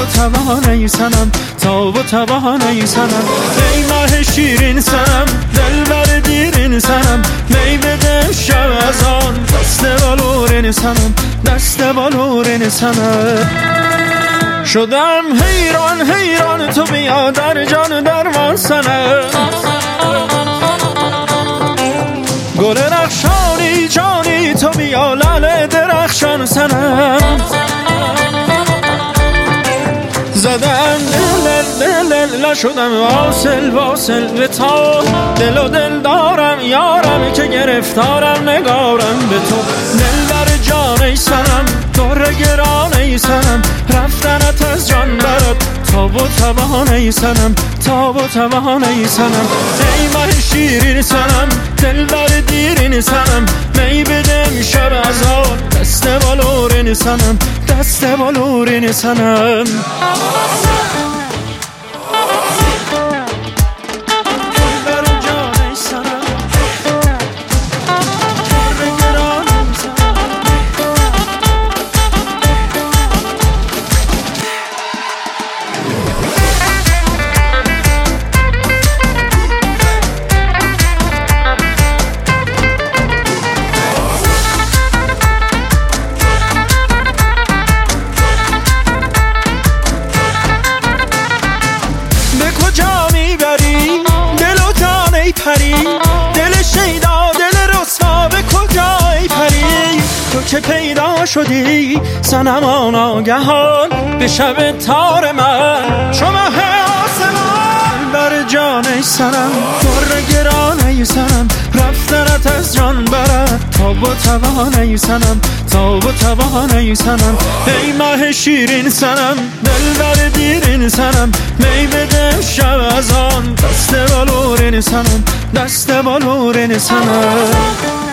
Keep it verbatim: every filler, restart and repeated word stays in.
توانه سنم، تاب و توانه سنم. ای ماه شیرین سنم، دلبر دیرین سنم، می بده شب از آن دست بالورین سنم، دست بالورین سنم. شدم حیران حیران تو بیا در جان درمان سنم، گل رخشانی جانی تو بیا لعل درخشان سنم. زدم دل دل دل شدم واصل واصل به تا، دل و دل دارم یارم که گرفتارم نگارم به تو. دل بر جان ای سنم، در گران ای سنم، رفتنت از جان برد تاب و توان ای سنم، تاب و توان ای سنم. ای ماه شیرین سنم، دل بر دیرین سنم، می بدم شب از آن دست بالورین سنم، دست بالورین سنم. پری دل شیدا دل رسوا به کجای پری؟ تو که پیدا شدی صنما ناگهان به شب تار من چو ماه آسمان. بر جان ای سنم، در گران ای سنم، رفتنت از جان برد تاب و توان ای سنم، تاب و توان ای سنم. ای ماه شیرین سنم، دل بر دیرین سنم، می بده شب از آن دست بالورین سنم، دست بالورین سنم.